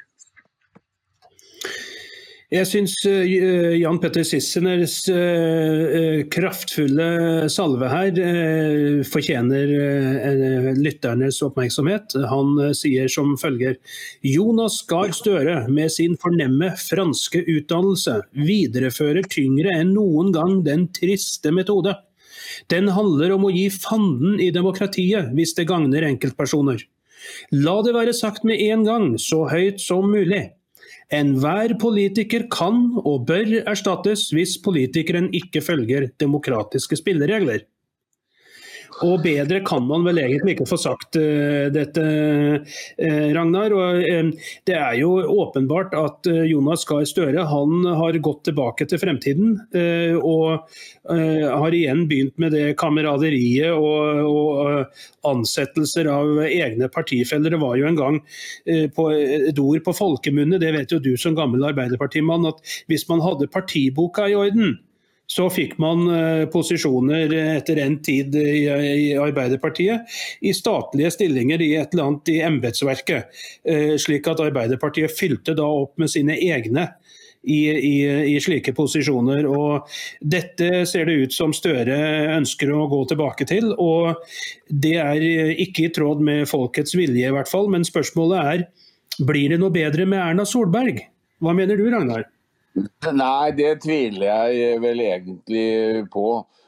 Jeg synes Jan Petter Sisseners kraftfulle salve her fortjener lytternes oppmerksomhet. Han sier som følger: Jonas Gahr Støre med sin fornemme franske utdannelse viderefører tyngre enn noen gang den triste metode. Den handler om å gi fanden i demokratiet hvis det gagner enkeltpersoner. La det være sagt med en gang, så høyt som mulig. Enhver politiker kan og bør erstattes hvis politikeren ikke følger demokratiske spilleregler. Og bedre kan man vel egentlig ikke få sagt dette, Ragnar. Og det jo åpenbart at Jonas Gahr Støre, han har gått tilbake til fremtiden, og har igjen begynt med det kameraderiet og ansettelser av egne partifeller. Det var jo en gang på et ord på folkemunne, det vet jo du som gammel Arbeiderpartimann, at hvis man hadde partiboka i orden, så fikk man posisjoner etter en tid i Arbeiderpartiet i statlige stillinger i et eller annet i embetsverket, slik at Arbeiderpartiet fylte da opp med sine egne i slike posisjoner. Og dette ser det ut som Støre ønsker å gå tilbake til, og det ikke i tråd med folkets vilje i hvert fall, men spørsmålet blir det noe bedre med Erna Solberg? Hva mener du, Ragnar? Nei, det tviler jeg vel egentlig på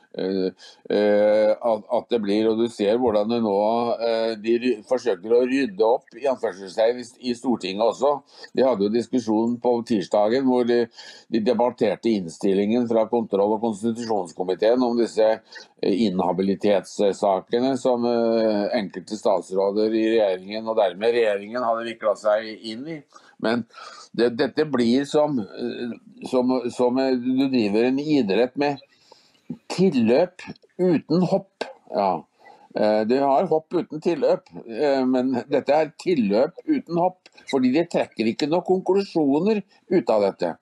at det blir, og du ser hvordan det nå de forsøker å rydde opp i anførselstegn i Stortinget også. De hadde jo diskusjon på tirsdagen hvor de debatterte innstillingen fra kontroll- og konstitusjonskomiteen om disse inhabilitetssakene som enkelte statsråder i regjeringen, og dermed regjeringen, hadde viklet seg inn i. Men dette blir som du driver en idrett med tilløp uten hopp. Ja. Du har hopp uten tilløp, men dette tilløp uten hopp, fordi de trekker ikke noen konklusjoner ut av dette.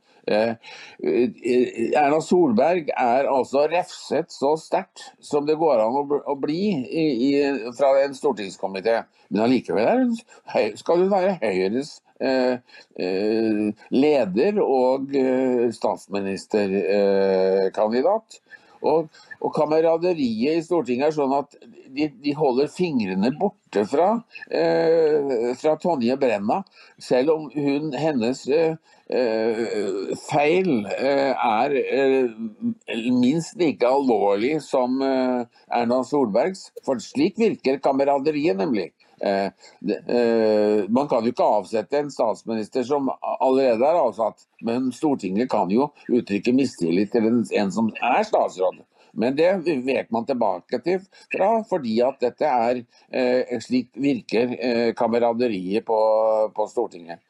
Erna Solberg altså refset så sterkt som det går an å bli fra en stortingskomité. Men allikevel skal hun være Høyres leder og statsministerkandidat. Og kameraderiet i Stortinget sånn at de holder fingrene borte fra Tonje Brenna, selv om hennes feil minst like alvorlig som Erna Solbergs, for slik virker kameraderiet nemlig. Man kan jo ikke avsette en statsminister som allerede avsatt, men Stortinget kan jo uttrykke mistillit til en som statsråd. Men det vek man tilbake til fordi at dette slik virker kameraderiet på Stortinget.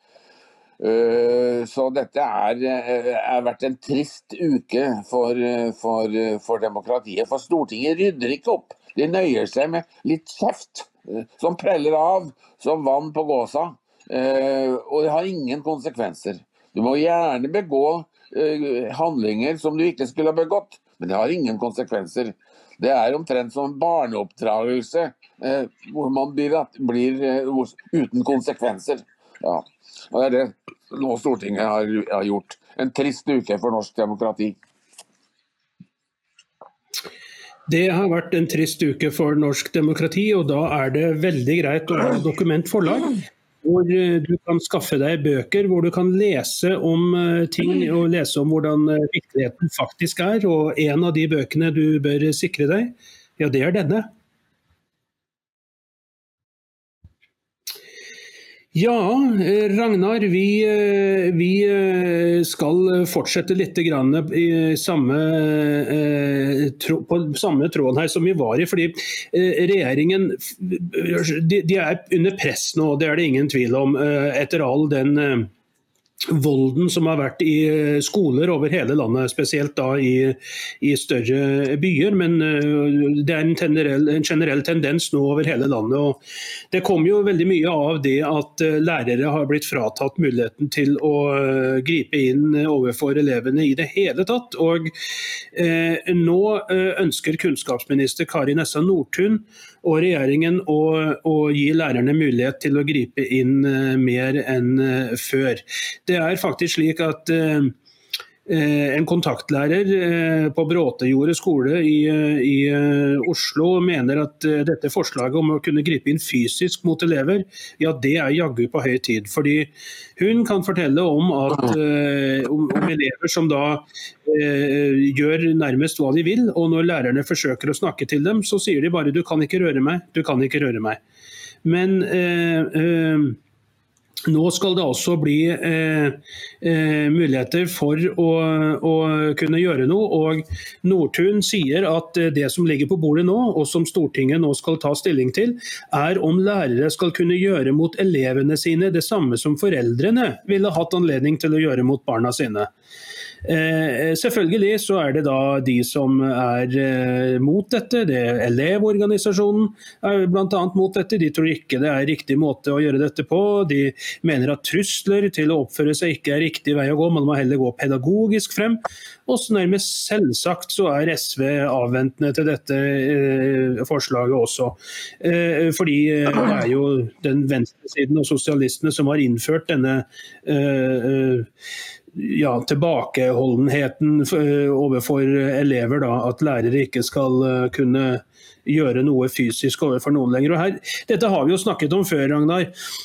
Så dette vært en trist uke for demokratiet, for Stortinget rydder ikke opp. De nøyer seg med litt kjeft som preller av som vann på gåsa, og det har ingen konsekvenser. Du må gjerne begå handlinger som du ikke skulle ha begått, men det har ingen konsekvenser. Det omtrent som barneoppdragelse, hvor man blir uten konsekvenser. Ja. Og det det nå Stortinget har gjort. En trist uke for norsk demokrati. Det har vært en trist uke for norsk demokrati, og da det veldig greit å ha dokumentforlag, hvor du kan skaffe deg bøker, hvor du kan lese om ting og lese om hvordan virkeligheten faktisk og en av de bøkene du bør sikre deg, ja, det denne. Ja, Ragnar, vi skal fortsette litt grann på samme tråden her som vi var i, fordi regjeringen de under press nå, det det ingen tvil om, etter all den volden som har vært i skoler over hele landet, spesielt da i større byer, men det en generell tendens nå over hele landet, og det kommer jo veldig mye av det at lærere har blitt fratatt muligheten til å gripe inn overfor elevene i det hele tatt, og nå ønsker kunnskapsminister Kari Nessa Nordtun og regjeringen å gi lærerne mulighet til å gripe inn mer enn før. Det faktisk slik at en kontaktlærer på Bråtejordet skole i Oslo mener at dette forslaget om å kunne gripe inn fysisk mot elever, ja, det jaggu på høy tid. Fordi hun kan fortelle om om elever som da gjør nærmest hva de vil, og når lærerne forsøker å snakke til dem, så sier de bare, du kan ikke røre meg, du kan ikke røre meg. Men Nå skal det også bli muligheter for å kunne gjøre noe, og Nordtun sier at det som ligger på bordet nå, og som Stortinget nå skal ta stilling til, om lærere skal kunne gjøre mot elevene sine det samme som foreldrene ville hatt anledning til å gjøre mot barna sine. Selvfølgelig så det da de som mot dette, elevorganisasjonen blant annet mot dette, de tror ikke det riktig måte å gjøre dette på, de mener at trusler til å oppføre seg ikke riktig vei å gå, man må heller gå pedagogisk frem, og så nærmest selvsagt så SV avventende til dette forslaget også, fordi det jo den venstresiden og sosialistene som har innført denne tilbakeholdenheten overfor elever da, at lærere ikke skal kunne gjøre noe fysisk overfor noen lenger. Og her, dette har vi jo snakket om før, Ragnar.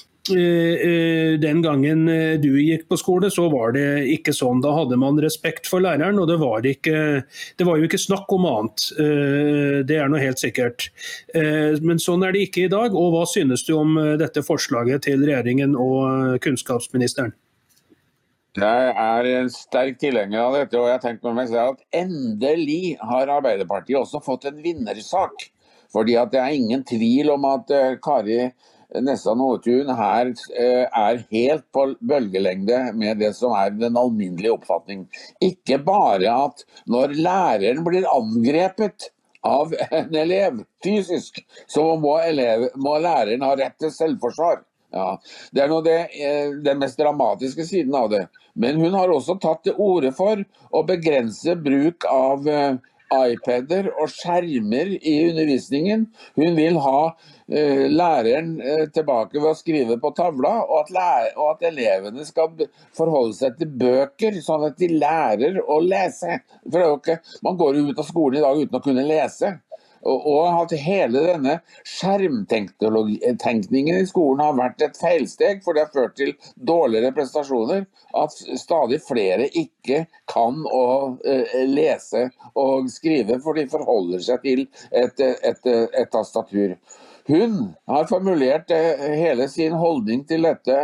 Den gangen du gikk på skole, så var det ikke sånn. Da hadde man respekt for læreren, og det var jo ikke snakk om annet. Det noe helt sikkert. Men sånn det ikke i dag. Og hva synes du om dette forslaget til regjeringen og kunnskapsministeren? Jeg en sterk tilhenger av dette, og jeg tenker med meg selv at endelig har Arbeiderpartiet også fått en vinnersak. Fordi at det ingen tvil om at Kari Nessa Nordtun her helt på bølgelengde med det som den alminnelige oppfatning. Ikke bare at når læreren blir angrepet av en elev fysisk, så må læreren ha rett til selvforsvar. Ja, det den mest dramatiske siden av det. Men hun har også tatt til orde for å begrense bruk av iPader og skjermer i undervisningen. Hun vil ha læreren tilbake ved å skrive på tavla, og at elevene skal forholde seg til bøker, sånn at de lærer å lese. For det jo ikke, man går jo ut av skolen i dag uten å kunne lese. Og at hele denne skjermtenkningen i skolen har vært et feilsteg, for det har ført til dårligere prestasjoner, at stadig flere ikke kan å lese og skrive, for de forholder seg til et tastatur. Hun har formulert hele sin holdning til dette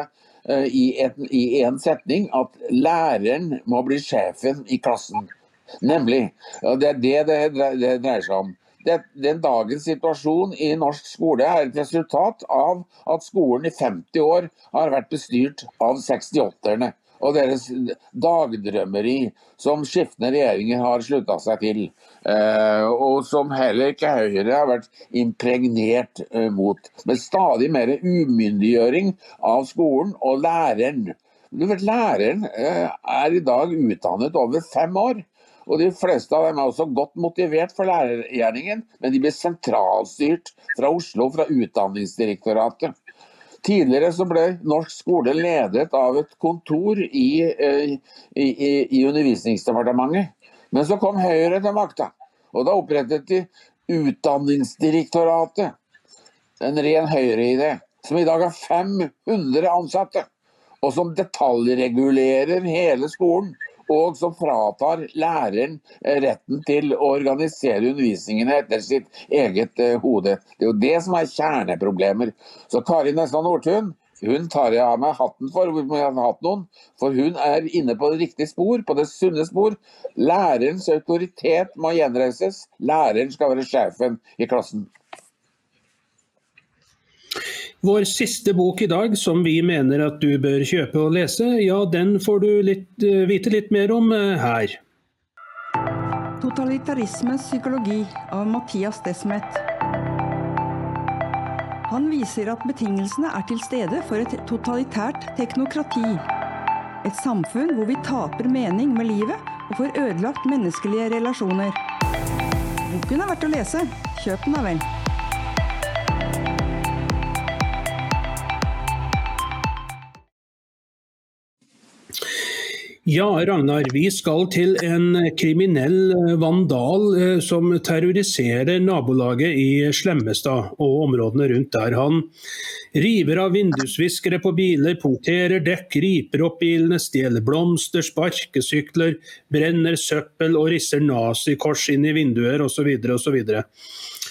i en setning, at læreren må bli sjefen i klassen. Nemlig, og det dreier seg om. Den dagens situasjon i norsk skole et resultat av at skolen i 50 år har vært bestyrt av 68-erne og deres dagdrømmeri som skiftende regjeringer har sluttet seg til, og som heller ikke Høyre har vært impregnert mot, med stadig mer umyndiggjøring av skolen og læreren. Du vet, læreren i dag utdannet over 5 år. Og de fleste av dem også godt motivert for lærergjerningen, men de ble sentralstyrt fra Oslo, fra Utdanningsdirektoratet. Tidligere så ble norsk skole ledet av et kontor i Undervisningsdepartementet. Men så kom Høyre til makta, og da opprettet de Utdanningsdirektoratet. En ren Høyre-idé, som i dag har 500 ansatte, og som detaljregulerer hele skolen, og som fratar læreren retten til å organisere undervisningene etter sitt eget hode. Det jo det som kjerneproblemer. Så Kari Nessa Nordtun, hun tar jeg av meg hatten for hun inne på det riktige spor, på det sunne spor. Lærerens autoritet må gjenreises. Læreren skal være sjefen i klassen. Vår siste bok i dag, som vi mener at du bør kjøpe og lese, ja, den får du vite litt mer om her. Totalitarismens psykologi av Mathias Desmet. Han viser at betingelsene til stede for et totalitært teknokrati. Et samfunn hvor vi taper mening med livet og får ødelagt menneskelige relasjoner. Boken verdt å lese. Kjøp den da vel. Ja, Ragnar, vi skal til en kriminell vandal som terroriserer nabolaget i Slemmestad og områdene rundt der. Han river av vindusviskere på biler, punkterer dekk, riper opp bilene, stjeler blomster, sparkesykler, brenner søppel og risser nazikors inn i vinduer osv. osv.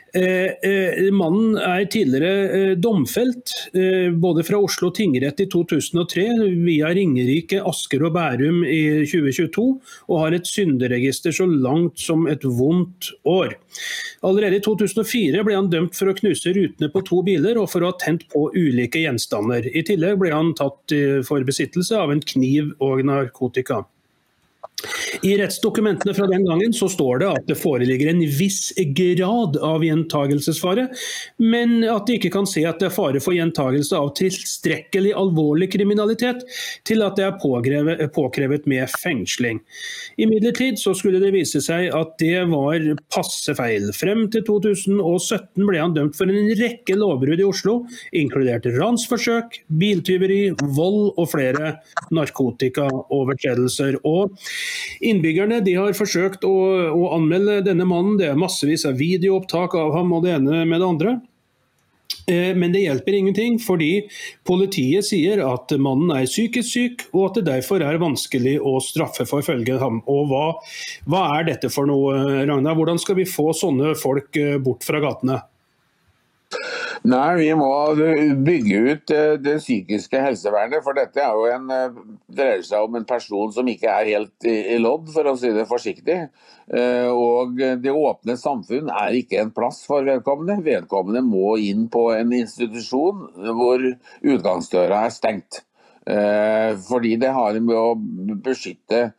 Mannen tidligere domfelt, både fra Oslo tingrett i 2003, via Ringerike, Asker og Bærum i 2022, og har et synderegister så langt som et vondt år. Allerede i 2004 ble han dømt for å knuse rutene på 2 biler og for å ha tent på ulike gjenstander. I tillegg ble han tatt for besittelse av en kniv og narkotika. I rettsdokumentene fra den gangen så står det at det foreligger en viss grad av gjentagelsesfare, men at de ikke kan se at det er fare for gjentagelse av tilstrekkelig alvorlig kriminalitet til at det er påkrevet med fengsling. Imidlertid så skulle det vise seg at det var passe feil. Frem til 2017 ble han dømt for en rekke lovbrudd i Oslo, inkludert ransforsøk, biltyveri, vold og flere narkotikaovertredelser. Og innbyggerne de har forsøkt å anmelde denne mannen. Det er massevis av videoopptak av ham og det ene med det andre. Men det hjelper ingenting, fordi politiet sier at mannen er psykisk syk, og at det derfor er vanskelig å straffeforfølge ham. Og hva er dette for noe, Ragnar? Hvordan skal vi få sånne folk bort fra gatene? Nei, vi må bygge ut det psykiske helsevernet, for dette er jo dreier seg om en person som ikke er helt i lodd, for å si det forsiktig. Og det åpne samfunn er ikke en plass for vedkommende. Vedkommende må inn på en institusjon hvor utgangsdøra er stengt. Fordi det har med å beskytte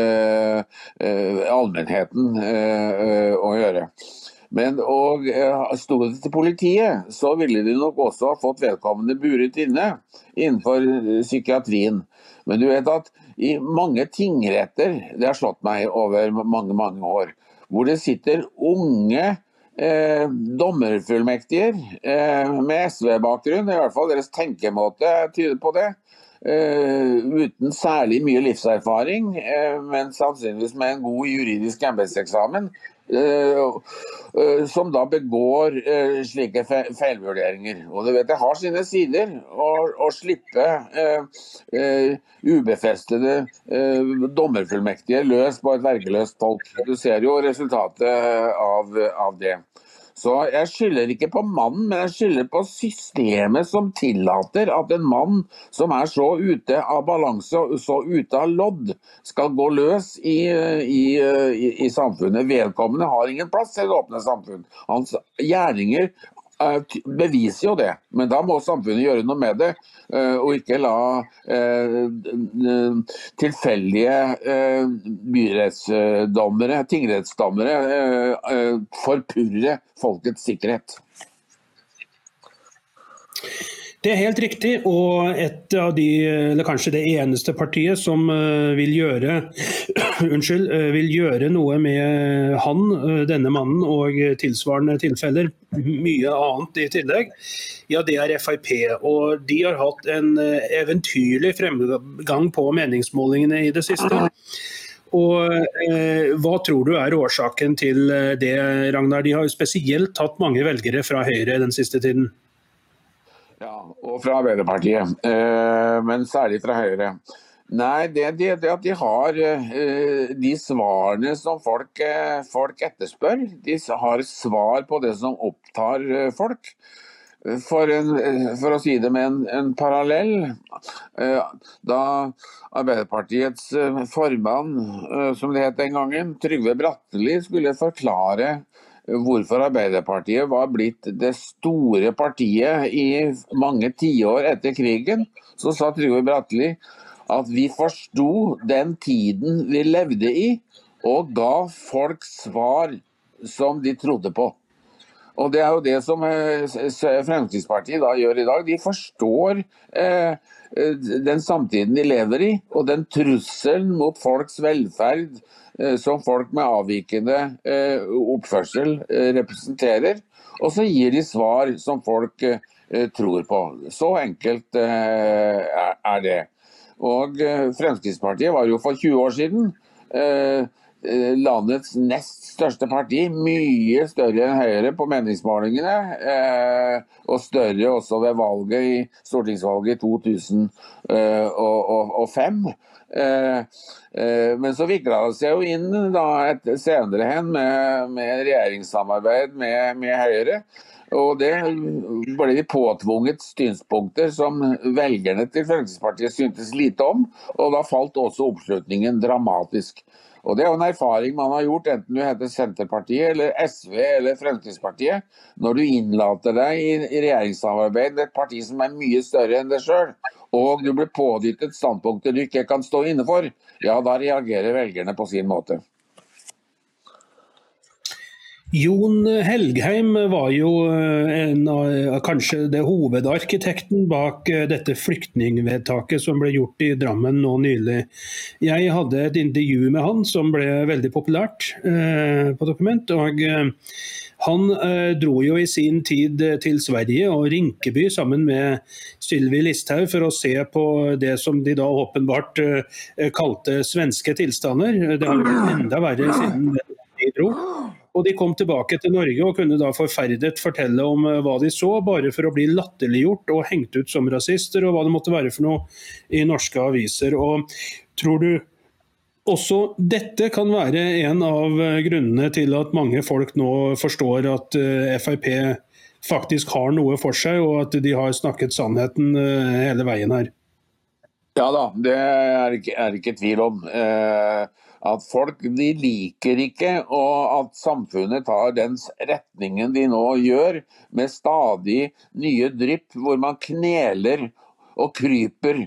allmennheten å gjøre. Men sto det til politiet, så ville de nok også ha fått vedkommende buret inne innenfor psykiatrien. Men du vet at i mange tingretter, det har slått meg over mange, mange år, hvor det sitter unge dommerfullmektiger med SV-bakgrunn, i hvert fall deres tenkemåte tyder på det, uten særlig mye livserfaring, men sannsynligvis med en god juridisk embedseksamen, som da begår slike feilvurderinger. Og du vet, det har sine sider å slippe ubefestede dommerfullmektige løs på et vergeløst folk. Du ser jo resultatet av det. Så jeg skylder ikke på mannen, men jeg skylder på systemet som tillater at en mann som er så ute av balanse og så ute av lodd, skal gå løs i samfunnet. Vedkommende har ingen plass i det åpne samfunn. Hans gjerninger beviser jo det, men da må samfunnet gjøre noe med det, og ikke la tilfeldige byrettsdommere, tingrettsdommere forpurre folkets sikkerhet. Det er helt riktig, og et av eller kanskje det eneste partiet som vil gjøre noe med denne mannen og tilsvarende tilfeller, mye annet i tillegg, ja, det er FrP. Og de har hatt en eventyrlig fremgang på meningsmålingene i det siste. Og hva tror du er årsaken til det, Ragnar? De har jo spesielt tatt mange velgere fra Høyre den siste tiden. Ja, og fra Arbeiderpartiet, men særlig fra Høyre. Nei, det at de har de svarene som folk etterspør. De har svar på det som opptar folk. For å si det med en parallell, da Arbeiderpartiets formann, som det het den gangen, Trygve Bratteli, skulle forklare hvorfor Arbeiderpartiet var blitt det store partiet i mange tiår etter krigen, så sa Trygve Bratteli at vi forsto den tiden vi levde i, og ga folk svar som de trodde på. Og det er jo det som Fremskrittspartiet da gjør i dag. De forstår den samtiden de lever i, og den trusselen mot folks velferd som folk med avvikende oppførsel representerer, og så gir de svar som folk tror på. Så enkelt er det. Og Fremskrittspartiet var jo for 20 år siden landets nest største parti, mye større enn Høyre på meningsmålingene, og større også ved stortingsvalget i 2005. Men så viklet det seg jo inn da, senere hen med regjeringssamarbeid med Høyre. Og det ble de påtvunget synspunkter som velgerne til Fremskrittspartiet syntes lite om, og da falt også oppslutningen dramatisk. Og det er jo en erfaring man har gjort, enten du heter Senterpartiet eller SV eller Fremskrittspartiet, når du innlater deg i regjeringssamarbeid med et parti som er mye større enn deg selv, og du blir pådyttet standpunkter du ikke kan stå inne for, ja, da reagerer velgerne på sin måte. Jon Helgheim var jo kanskje det hovedarkitekten bak dette flyktningvedtaket som ble gjort i Drammen nå nylig. Jeg hadde et intervju med han som ble veldig populært på Dokument, og han dro jo i sin tid til Sverige og Rinkeby sammen med Sylvi Listhaug for å se på det som de da åpenbart kalte svenske tilstander. Det har vært enda verre siden de dro. Og de kom tilbake til Norge og kunne da forferdet fortelle om hva de så, bare for å bli latterliggjort og hengt ut som rasister, og hva det måtte være for noe i norske aviser. Og tror du også dette kan være en av grunnene til at mange folk nå forstår at FrP faktisk har noe for seg, og at de har snakket sannheten hele veien her? Ja da, det er ikke tvil om. At folk de liker ikke, og at samfunnet tar den retningen de nå gjør, med stadig nye drypp hvor man kneler og kryper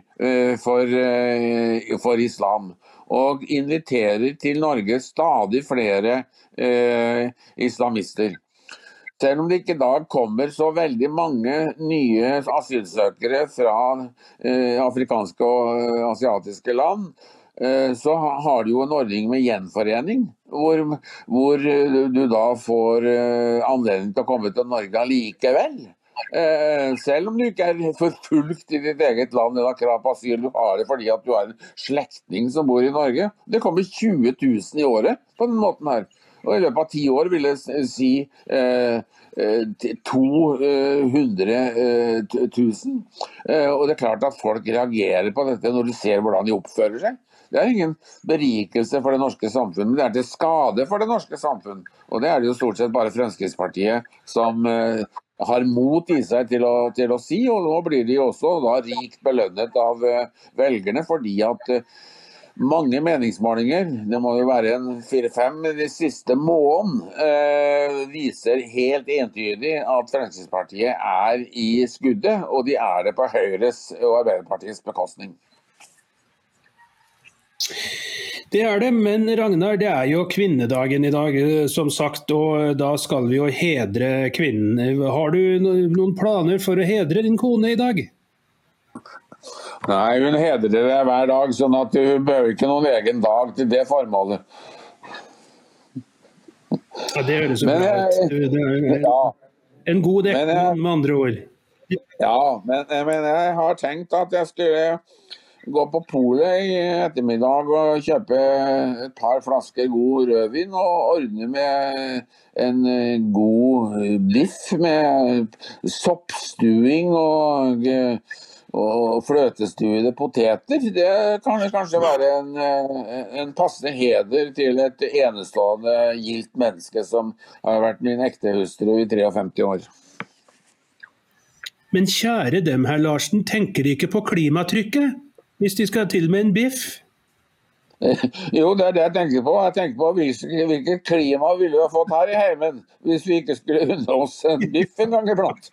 for islam. Og inviterer til Norge stadig flere islamister. Selv om det ikke da kommer så veldig mange nye asylsøkere fra afrikanske og asiatiske land, så har du jo en ordning med gjenforening, hvor du da får anledning til å komme til Norge allikevel. Selv om du ikke er forfulgt i ditt eget land eller har krav på asyl, du har det fordi at du er en slektning som bor i Norge. Det kommer 20 000 i året på den måten her. Og i løpet av 10 år vil jeg si 200 000. Og det er klart at folk reagerer på dette når du ser hvordan de oppfører seg. Det er ingen berikelse for det norske samfunn, men det er til skade for det norske samfunn. Og det er det jo stort sett bare Fremskrittspartiet som har mot i seg til å si, og nå blir de også da rikt belønnet av velgerne, fordi at mange meningsmålinger, det må jo være en 4-5 de siste måneden, viser helt entydig at Fremskrittspartiet er i skuddet, og de er det på Høyres og Arbeiderpartiets bekostning. Det er det, men Ragnar, det er jo kvinnedagen i dag, som sagt, og da skal vi jo hedre kvinnen. Har du noen planer for å hedre din kone i dag? Nei, hun hedrer det hver dag, sånn at hun behøver ikke noen egen dag til det formålet. Ja, det høres jo bra ut. Det er en god dekning, med andre ord. Ja, men jeg har tenkt at jeg skulle gå på polet i ettermiddag og kjøpe et par flasker god rødvin og ordne med en god biff med soppstuing og fløtestuede poteter. Det kan kanskje være en passende heder til et enestående gildt menneske som har vært min ektehustru i 53 år. Men kjære dem, herr Larsen, tenker ikke på klimatrykket? Hvis de skal til med en biff? Jo, det er det jeg tenker på. Jeg tenker på hvilket klima ville vi ha fått her i heimen hvis vi ikke skulle unne oss en biff en gang iblant.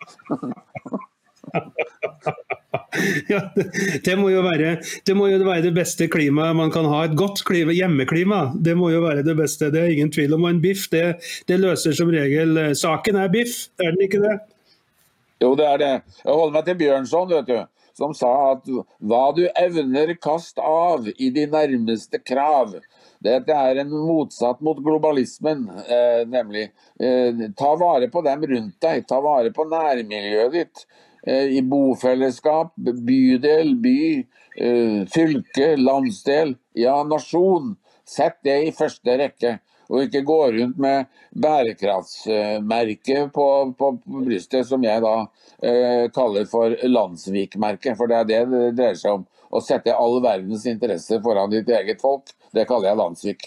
Ja, det må jo være det beste klimaet man kan ha. Et godt klima, hjemmeklima, det må jo være det beste. Det er ingen tvil om. Og en biff, det løser som regel. Saken er biff, er den ikke det? Jo, det er det. Jeg holder meg til Bjørnson, vet du, som sa at hva du evner kast av i de nærmeste krav. Dette er en motsatt mot globalismen, nemlig ta vare på dem rundt deg, ta vare på nærmiljøet ditt, i bofellesskap, bydel, by, fylke, landsdel, ja, nasjon. Sett det i første rekke. Og ikke gå rundt med bærekraftsmerke på brystet, som jeg da kaller for landsvikmerke, for det er det det dreier seg om. å sette all verdens interesse foran ditt eget folk, det kaller jeg landssyk.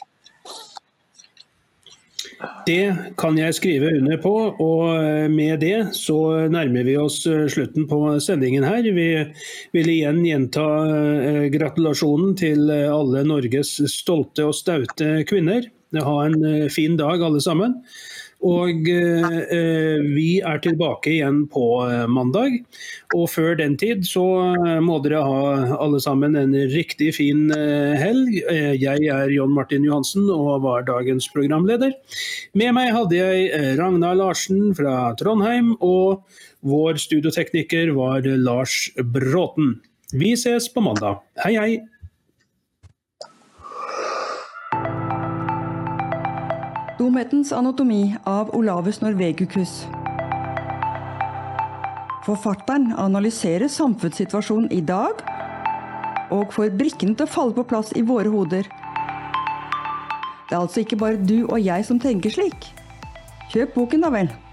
Det kan jeg skrive under på, og med det så nærmer vi oss slutten på sendingen her. Vi vil igjen gjenta gratulasjonen til alle Norges stolte og staute kvinner. Ha en fin dag alle sammen. Og vi tilbake igjen på mandag, og før den tid så må dere ha alle sammen en riktig fin helg. Jeg John Martin Johansen og var dagens programleder. Med meg hadde jeg Ragnar Larsen fra Trondheim, og vår studiotekniker var Lars Bråten. Vi ses på mandag. Hei hei! Dumhetens anatomi av Olavus Norvegicus. Forfatteren analyserer samfunnssituasjonen i dag, og får brikkene til å falle på plass i våre hoder. Det altså ikke bare du og jeg som tenker slik. Kjøp boken da vel.